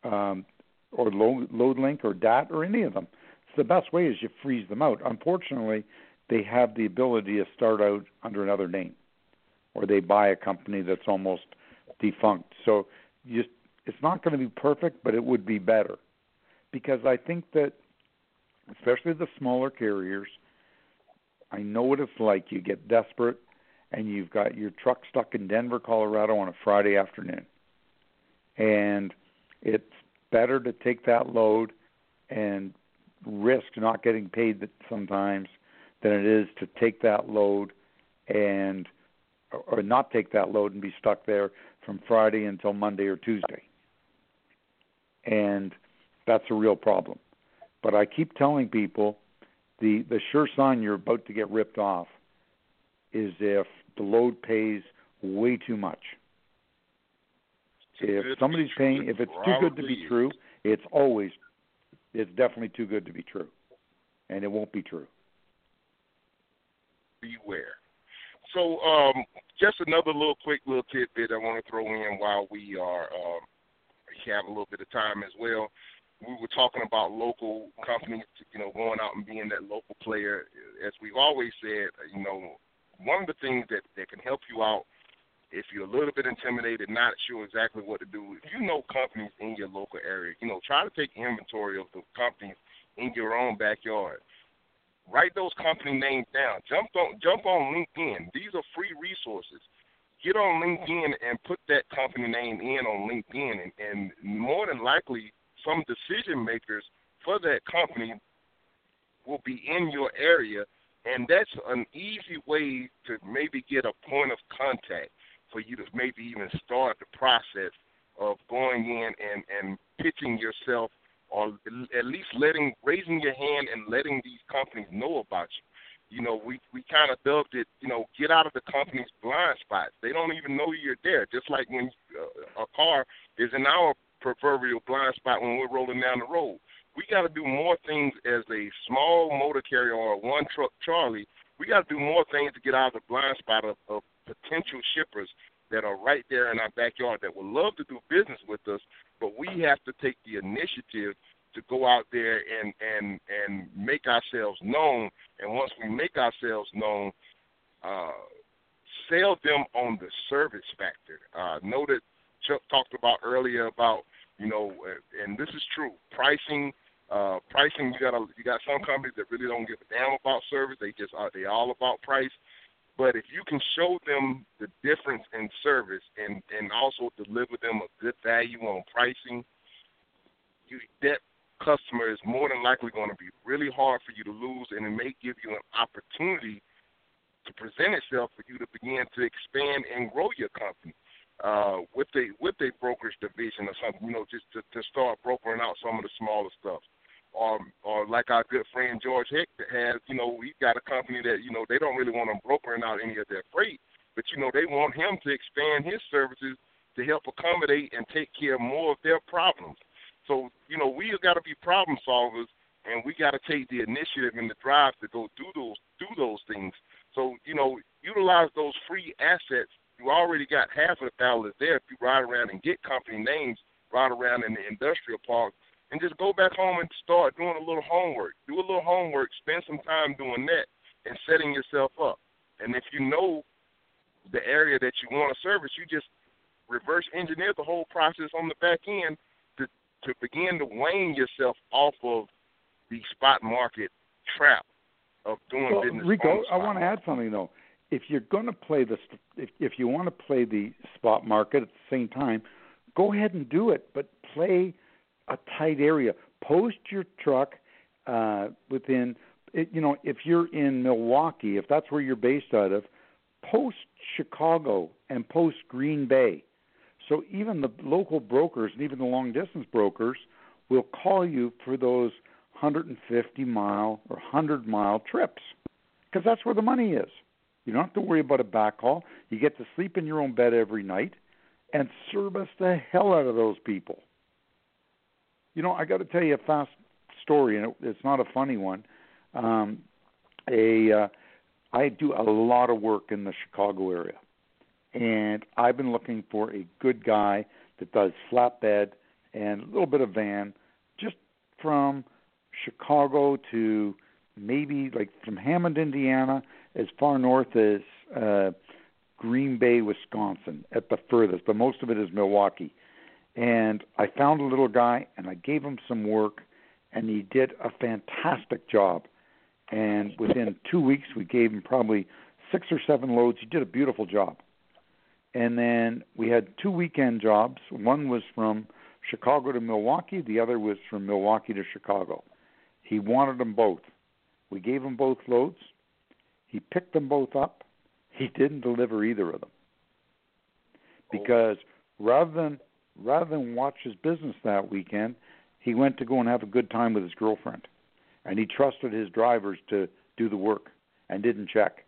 LoadLink or DAT or any of them. So the best way is you freeze them out. Unfortunately, they have the ability to start out under another name, or they buy a company that's almost defunct. So it's not going to be perfect, but it would be better. Because I think that, especially the smaller carriers, I know what it's like. You get desperate, and you've got your truck stuck in Denver, Colorado on a Friday afternoon. And it's better to take that load and risk not getting paid sometimes than it is to take that load or not take that load and be stuck there from Friday until Monday or Tuesday. And that's a real problem. But I keep telling people the sure sign you're about to get ripped off is if the load pays way too much. If somebody's paying, if it's too good to be true, it's definitely too good to be true. And it won't be true. Beware. So just another quick little tidbit I want to throw in while we have a little bit of time as well. We were talking about local companies, going out and being that local player. As we've always said, one of the things that can help you out if you're a little bit intimidated, not sure exactly what to do, if you know companies in your local area, try to take inventory of the companies in your own backyard. Write those company names down. Jump on LinkedIn. These are free resources. Get on LinkedIn and put that company name in on LinkedIn, and more than likely, some decision makers for that company will be in your area, and that's an easy way to maybe get a point of contact for you to maybe even start the process of going in and pitching yourself, or at least raising your hand and letting these companies know about you. We kind of dubbed it, get out of the company's blind spots. They don't even know you're there. Just like when a car is in our proverbial blind spot when we're rolling down the road. We got to do more things as a small motor carrier or a one-truck Charlie. We got to do more things to get out of the blind spot of potential shippers that are right there in our backyard that would love to do business with us, but we have to take the initiative to go out there and make ourselves known. And once we make ourselves known, sell them on the service factor. Know that Chuck talked about earlier about, and this is true, pricing. Pricing, you got some companies that really don't give a damn about service. They all about price. But if you can show them the difference in service and also deliver them a good value on pricing, that customer is more than likely going to be really hard for you to lose, and it may give you an opportunity to present itself for you to begin to expand and grow your company with a brokerage division or something, just to start brokering out some of the smaller stuff. Or like our good friend George Heck that has, he's got a company that, they don't really want him brokering out any of their freight, but, they want him to expand his services to help accommodate and take care of more of their problems. So, we have got to be problem solvers, and we got to take the initiative and the drive to go do those things. So, utilize those free assets. You already got half of the dollars there if you ride around and get company names, ride around in the industrial park, and just go back home and start doing a little homework. Do a little homework, spend some time doing that and setting yourself up. And if you know the area that you want to service, you just reverse engineer the whole process on the back end to begin to wean yourself off of the spot market trap of doing business. Rico, I want to add something though. If you're going to play if you want to play the spot market at the same time, go ahead and do it, but play a tight area. Post your truck within, if you're in Milwaukee, if that's where you're based out of, post Chicago and post Green Bay. So even the local brokers and even the long-distance brokers will call you for those 150-mile or 100-mile trips because that's where the money is. You don't have to worry about a backhaul. You get to sleep in your own bed every night and service the hell out of those people. I got to tell you a fast story, and it's not a funny one. I do a lot of work in the Chicago area, and I've been looking for a good guy that does flatbed and a little bit of van, just from Chicago to maybe like from Hammond, Indiana, as far north as Green Bay, Wisconsin, at the furthest, but most of it is Milwaukee. And I found a little guy, and I gave him some work, and he did a fantastic job. And within 2 weeks, we gave him probably 6 or 7 loads. He did a beautiful job. And then we had 2 weekend jobs. One was from Chicago to Milwaukee. The other was from Milwaukee to Chicago. He wanted them both. We gave him both loads. He picked them both up. He didn't deliver either of them. Because rather than watch his business that weekend, he went to go and have a good time with his girlfriend. And he trusted his drivers to do the work and didn't check.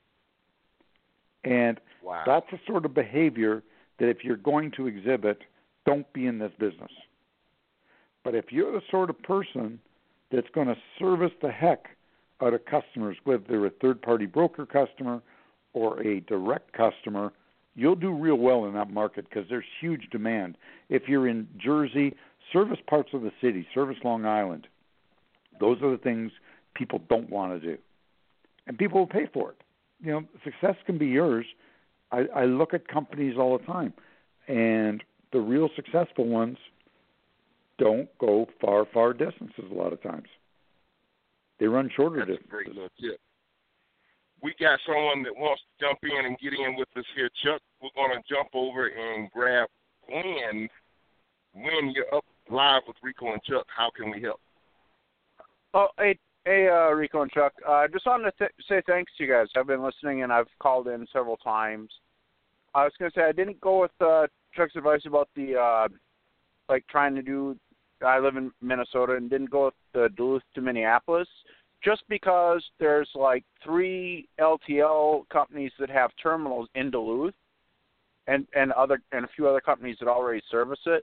And that's the sort of behavior that if you're going to exhibit, don't be in this business. But if you're the sort of person that's going to service the heck out of customers, whether they're a third-party broker customer or a direct customer, you'll do real well in that market because there's huge demand. If you're in Jersey, service parts of the city, service Long Island. Those are the things people don't want to do. And people will pay for it. Success can be yours I look at companies all the time, and the real successful ones don't go far distances a lot of times. They run shorter distances. That's a great little tip. We got someone that wants to jump in and get in with us here, Chuck. We're going to jump over and grab Gwen. When you're up live with Rico and Chuck, how can we help? Oh, hey, Rico and Chuck. I just wanted to say thanks to you guys. I've been listening, and I've called in several times. I was going to say I didn't go with Chuck's advice about the, trying to do, I live in Minnesota, and didn't go with the Duluth to Minneapolis, just because there's 3 LTL companies that have terminals in Duluth, and a few other companies that already service it,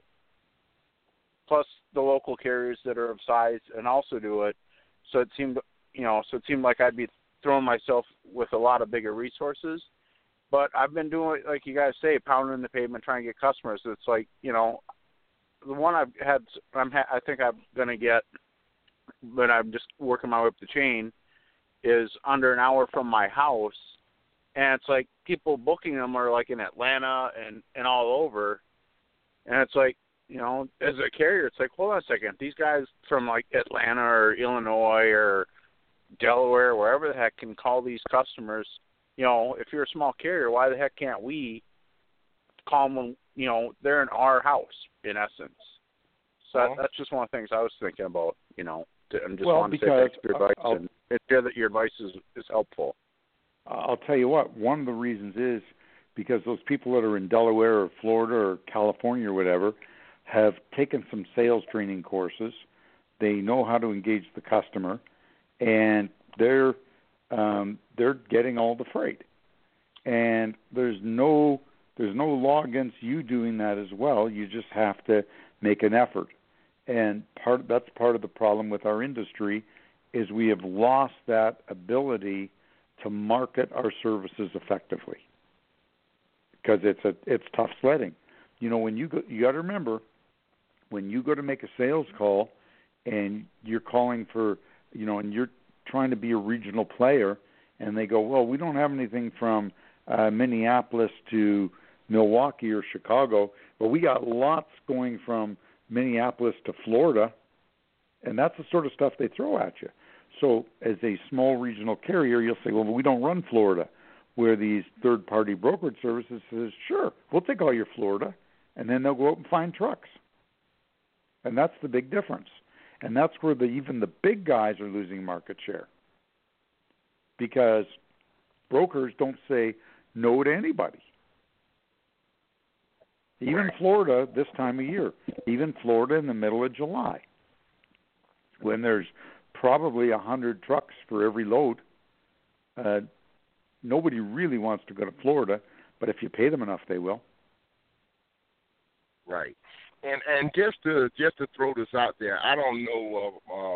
plus the local carriers that are of size and also do it. So it seemed, like I'd be throwing myself with a lot of bigger resources. But I've been doing, like you guys say, pounding the pavement, trying to get customers. It's the one I've had, I think I'm going to get, but I'm just working my way up the chain, is under an hour from my house. And it's people booking them are in Atlanta and all over. And it's as a carrier, it's hold on a second. These guys from Atlanta or Illinois or Delaware, wherever the heck, can call these customers. If you're a small carrier, why the heck can't we call them when, they're in our house, in essence? So that's just one of the things I was thinking about, I'm just wanting to say thanks for your advice and share that your advice is helpful. I'll tell you what, one of the reasons is because those people that are in Delaware or Florida or California or whatever have taken some sales training courses. They know how to engage the customer, and they're getting all the freight. And there's no law against you doing that as well. You just have to make an effort. And that's part of the problem with our industry is we have lost that ability to market our services effectively because it's tough sledding. When you got to remember, when you go to make a sales call and you're calling for, and you're trying to be a regional player, and they go, well, we don't have anything from Minneapolis to Milwaukee or Chicago, but we got lots going from Minneapolis to Florida, and that's the sort of stuff they throw at you. So as a small regional carrier, you'll say, well, we don't run Florida, where these third-party brokerage services says, sure, we'll take all your Florida, and then they'll go out and find trucks. And that's the big difference. And that's where even the big guys are losing market share because brokers don't say no to anybody. Even Florida this time of year, even Florida in the middle of July, when there's probably 100 trucks for every load, nobody really wants to go to Florida, but if you pay them enough, they will. Right. And just to throw this out there, I don't know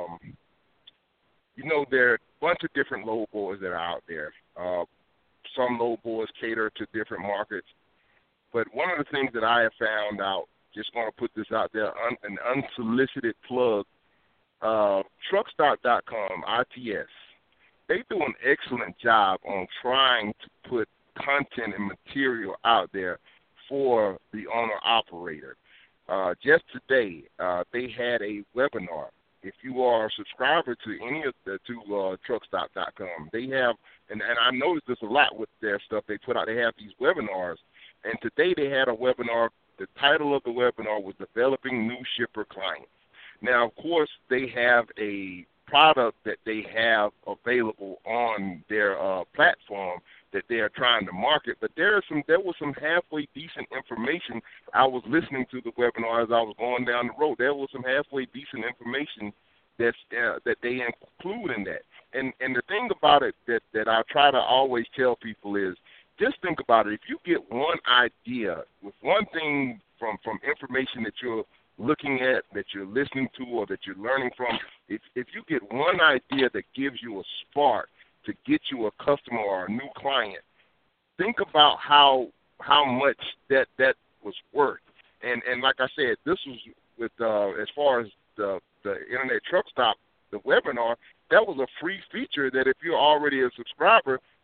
of there are a bunch of different load boards that are out there. Some load boards cater to different markets. But one of the things that I have found out, just want to put this out there, an unsolicited plug, Truckstop.com, ITS, they do an excellent job on trying to put content and material out there for the owner-operator. Just today, they had a webinar. If you are a subscriber to any of the Truckstop.com, they have, and I noticed this a lot with their stuff they put out. They have these webinars, and today they had a webinar. The title of the webinar was Developing New Shipper Clients. Now, of course, they have a product that they have available on their platform that they are trying to market, but there was some halfway decent information. I was listening to the webinar as I was going down the road. There was some halfway decent information that they include in that. And the thing about it that I try to always tell people is, just think about it. If you get one idea with one thing from information that you're looking at, that you're listening to, or that you're learning from, if you get one idea that gives you a spark to get you a customer or a new client, think about how much that was worth. And like I said, this was with as far as the Internet Truck Stop, the webinar, that was a free feature that if you're already a subscriber,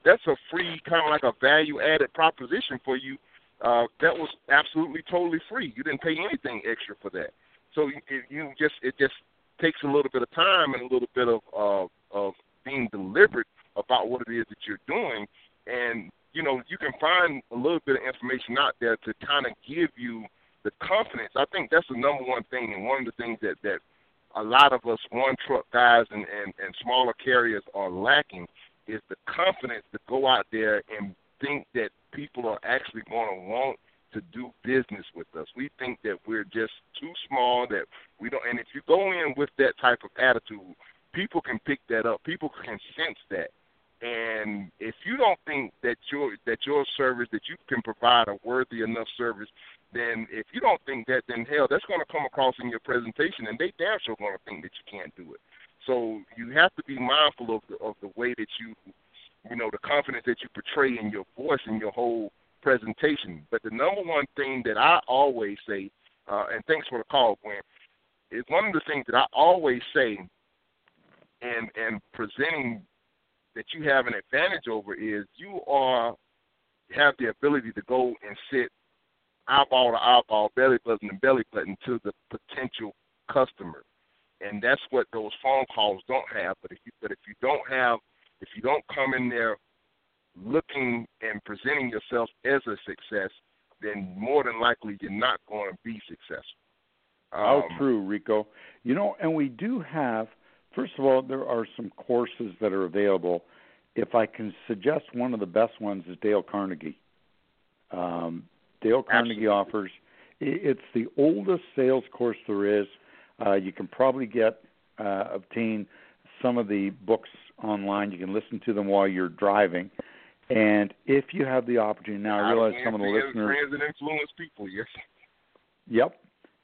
that's a free kind of like a value added proposition for you. That was absolutely totally free. You didn't pay anything extra for that. So it just takes a little bit of time and a little bit of being deliberate about what it is that you're doing. And, you know, you can find a little bit of information out there to kind of give you the confidence. I think that's the number one thing, and one of the things that a lot of us one-truck guys and smaller carriers are lacking is the confidence to go out there and think that people are actually going to want to do business with us. We think that we're just too small, that we don't. And if you go in with that type of attitude, people can pick that up. People can sense that. And if you don't think that your service, that you can provide a worthy enough service, then if you don't think that, then hell, that's going to come across in your presentation, and they damn sure going to think that you can't do it. So you have to be mindful of the way that you know, the confidence that you portray in your voice and your whole presentation. But the number one thing that I always say, and thanks for the call, Gwen, is one of the things that I always say and presenting that you have an advantage over is you have the ability to go and sit eyeball to eyeball, belly button to belly button to the potential customer. And that's what those phone calls don't have. But if you don't come in there looking and presenting yourself as a success, then more than likely you're not going to be successful. How true, Rico. You know, and we do have, first of all, there are some courses that are available. If I can suggest one of the best ones is Dale Carnegie. Dale Carnegie offers, it's the oldest sales course there is. You can probably obtain some of the books online. You can listen to them while you're driving. And if you have the opportunity, now I realize some of the listeners... Friends and influence people, yes. Yep.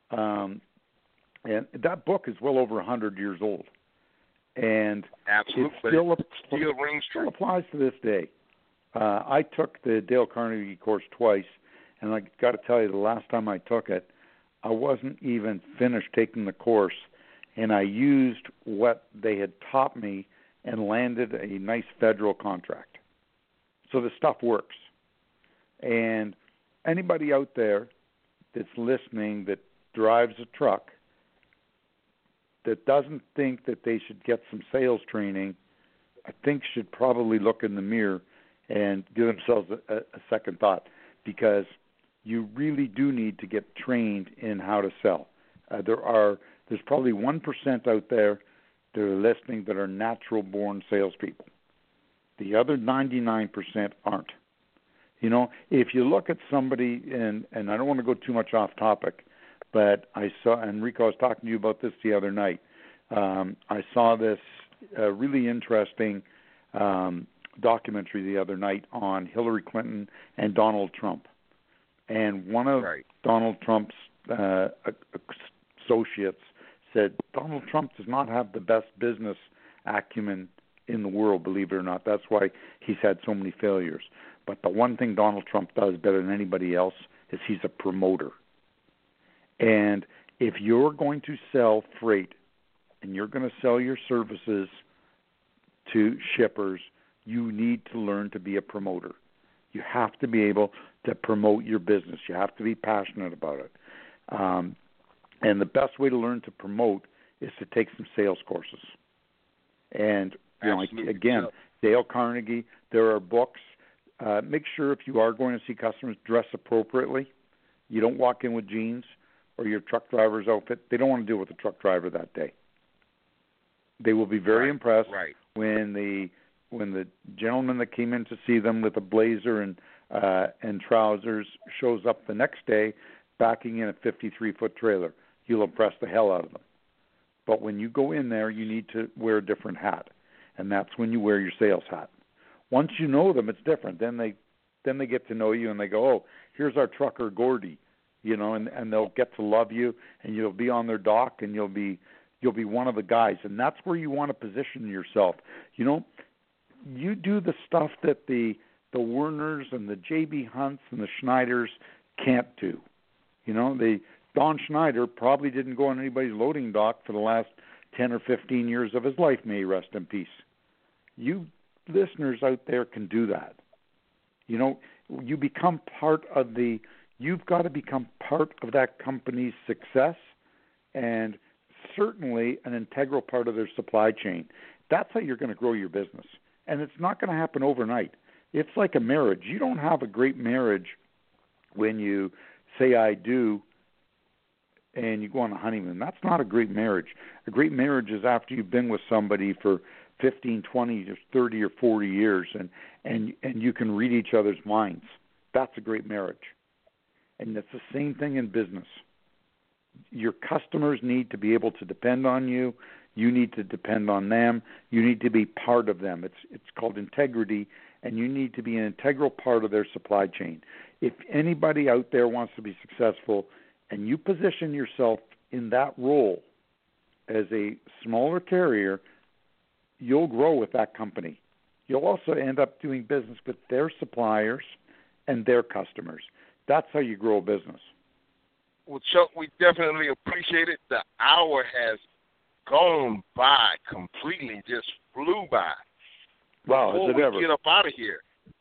And that book is well over 100 years old. And absolutely, it still rings true. Applies to this day. I took the Dale Carnegie course twice, and I got to tell you, the last time I took it, I wasn't even finished taking the course, and I used what they had taught me and landed a nice federal contract. So the stuff works. And anybody out there that's listening that drives a truck that doesn't think that they should get some sales training, I think should probably look in the mirror and give themselves a second thought, because you really do need to get trained in how to sell. There's probably 1% out there that are listening that are natural-born salespeople. The other 99% aren't. You know, if you look at somebody, and I don't want to go too much off topic, but I saw, and Rico, I was talking to you about this the other night. I saw this really interesting documentary the other night on Hillary Clinton and Donald Trump. And one of Donald Trump's associates said, Donald Trump does not have the best business acumen in the world, believe it or not. That's why he's had so many failures. But the one thing Donald Trump does better than anybody else is he's a promoter. And if you're going to sell freight and you're going to sell your services to shippers, you need to learn to be a promoter. You have to be able to promote your business. You have to be passionate about it. And the best way to learn to promote is to take some sales courses. And, you know, again, Dale Carnegie, there are books. Make sure if you are going to see customers, dress appropriately. You don't walk in with jeans or your truck driver's outfit. They don't want to deal with the truck driver that day. They will be very impressed when the gentleman that came in to see them with a blazer and trousers shows up the next day backing in a 53-foot trailer. You'll impress the hell out of them. But when you go in there, you need to wear a different hat, and that's when you wear your sales hat. Once you know them, it's different. Then they get to know you, and they go, oh, here's our trucker Gordy, you know, and they'll get to love you, and you'll be on their dock, and you'll be one of the guys, and that's where you want to position yourself. You know, you do the stuff that the Werners and the J.B. Hunts and the Schneiders can't do. You know, Don Schneider probably didn't go on anybody's loading dock for the last 10 or 15 years of his life, may he rest in peace. You listeners out there can do that. You know, you become part of you've got to become part of that company's success and certainly an integral part of their supply chain. That's how you're going to grow your business. And it's not going to happen overnight. It's like a marriage. You don't have a great marriage when you say I do and you go on a honeymoon. That's not a great marriage. A great marriage is after you've been with somebody for 15, 20, 30, or 40 years and you can read each other's minds. That's a great marriage. And it's the same thing in business. Your customers need to be able to depend on you. You need to depend on them. You need to be part of them. It's called integrity, and you need to be an integral part of their supply chain. If anybody out there wants to be successful and you position yourself in that role as a smaller carrier, you'll grow with that company. You'll also end up doing business with their suppliers and their customers. That's how you grow a business. Well, Chuck, we definitely appreciate it. The hour has gone by completely, just flew by. Wow, Before is it we ever? get up out of here,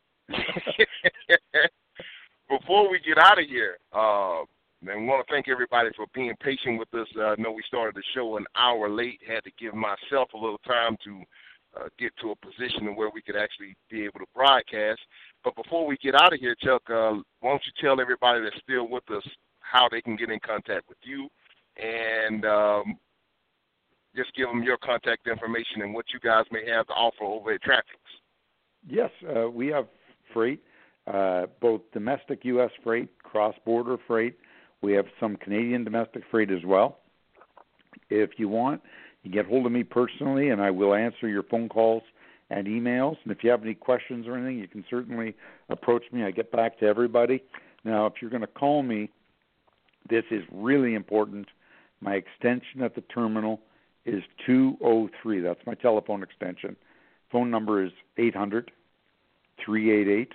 before we get out of here, and want to thank everybody for being patient with us. I know we started the show an hour late. Had to give myself a little time to get to a position where we could actually be able to broadcast. But before we get out of here, Chuck, why don't you tell everybody that's still with us how they can get in contact with you and just give them your contact information and what you guys may have to offer over at Traffics. Yes, we have freight, both domestic U.S. freight, cross-border freight. We have some Canadian domestic freight as well. If you want, you get hold of me personally, and I will answer your phone calls and emails. And if you have any questions or anything, you can certainly approach me. I get back to everybody. Now, if you're going to call me, this is really important. My extension at the terminal is 203. That's my telephone extension. Phone number is 800-388-4352.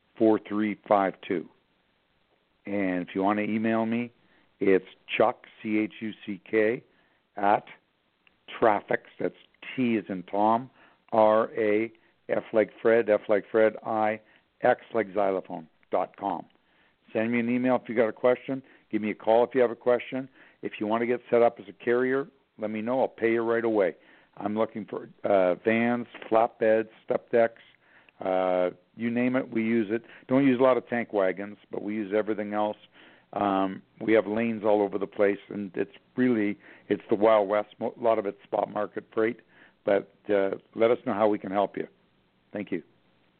And if you want to email me, it's Chuck, CHUCK, at Traffics. That's T as in Tom, R-A, F like Fred, F like Fred, I, X like xylophone.com. Send me an email if you got a question. Give me a call if you have a question. If you want to get set up as a carrier, let me know. I'll pay you right away. I'm looking for vans, flatbeds, step decks, you name it, we use it. Don't use a lot of tank wagons, but we use everything else. We have lanes all over the place, and it's the Wild West. A lot of it's spot market freight, but let us know how we can help you. Thank you.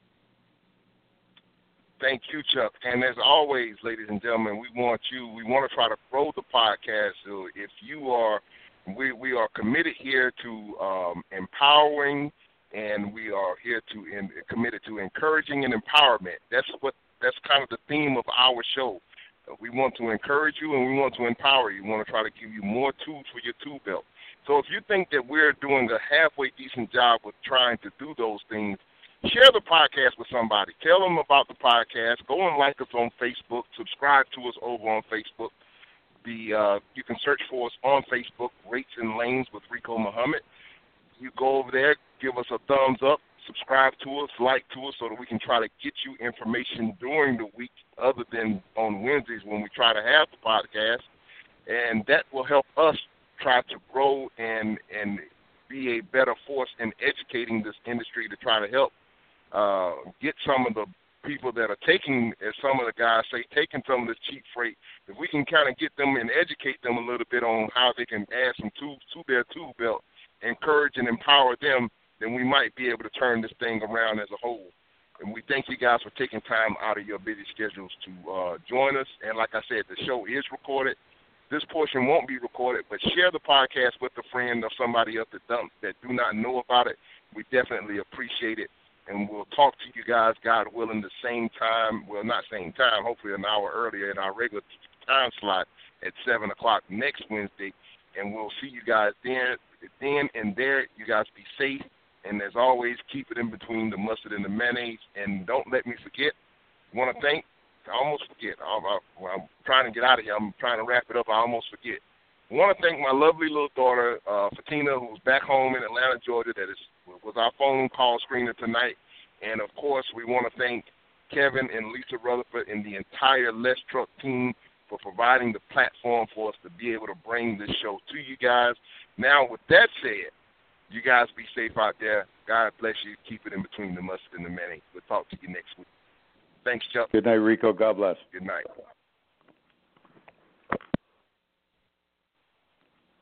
Thank you, Chuck. And as always, ladies and gentlemen, we want to try to grow the podcast. So if you are, we are committed here to empowering, and we are here committed to encouraging and empowerment. That's kind of the theme of our show. We want to encourage you and we want to empower you. We want to try to give you more tools for your tool belt. So if you think that we're doing a halfway decent job with trying to do those things, share the podcast with somebody. Tell them about the podcast. Go and like us on Facebook. Subscribe to us over on Facebook. You can search for us on Facebook, Rates and Lanes with Rico Muhammad. You go over there, give us a thumbs up, subscribe to us, like to us, so that we can try to get you information during the week other than on Wednesdays when we try to have the podcast. And that will help us try to grow and be a better force in educating this industry to try to help get some of the people that are taking, as some of the guys say, taking some of this cheap freight. If we can kind of get them and educate them a little bit on how they can add some tools to their tool belt, encourage and empower them, then we might be able to turn this thing around as a whole. And we thank you guys for taking time out of your busy schedules to join us. And like I said, the show is recorded. This portion won't be recorded, but share the podcast with a friend or somebody else that do not know about it. We definitely appreciate it. And we'll talk to you guys, God willing, the same time. Well, not same time, hopefully an hour earlier in our regular time slot at 7 o'clock next Wednesday. And we'll see you guys then and there. You guys be safe. And as always, keep it in between the mustard and the mayonnaise. And don't let me forget, I want to thank, I almost forget. I'm trying to get out of here. I'm trying to wrap it up. I almost forget. I want to thank my lovely little daughter, Fatina, who's back home in Atlanta, Georgia, that is was our phone call screener tonight. And, of course, we want to thank Kevin and Lisa Rutherford and the entire Let's Truck team for providing the platform for us to be able to bring this show to you guys. Now, with that said, you guys be safe out there. God bless you. Keep it in between the mustard and the mayonnaise. We'll talk to you next week. Thanks, Chuck. Good night, Rico. God bless. Good night.